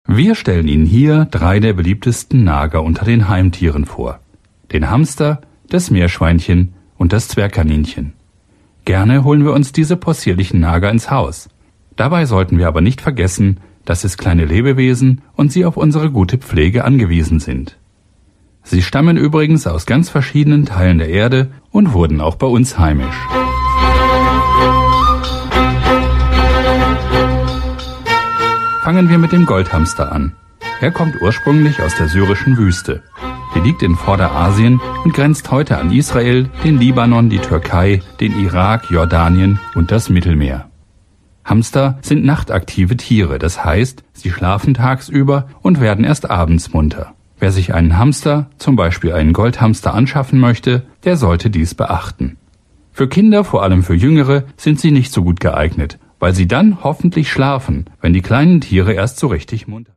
Wir stellen Ihnen hier 3 der beliebtesten Nager unter den Heimtieren vor. Den Hamster, das Meerschweinchen und das Zwergkaninchen. Gerne holen wir uns diese possierlichen Nager ins Haus. Dabei sollten wir aber nicht vergessen, dass es kleine Lebewesen und sie auf unsere gute Pflege angewiesen sind. Sie stammen übrigens aus ganz verschiedenen Teilen der Erde und wurden auch bei uns heimisch. Fangen wir mit dem Goldhamster an. Er kommt ursprünglich aus der syrischen Wüste. Die liegt in Vorderasien und grenzt heute an Israel, den Libanon, die Türkei, den Irak, Jordanien und das Mittelmeer. Hamster sind nachtaktive Tiere, das heißt, sie schlafen tagsüber und werden erst abends munter. Wer sich einen Hamster, zum Beispiel einen Goldhamster, anschaffen möchte, der sollte dies beachten. Für Kinder, vor allem für Jüngere, sind sie nicht so gut geeignet, weil sie dann hoffentlich schlafen, wenn die kleinen Tiere erst so richtig munter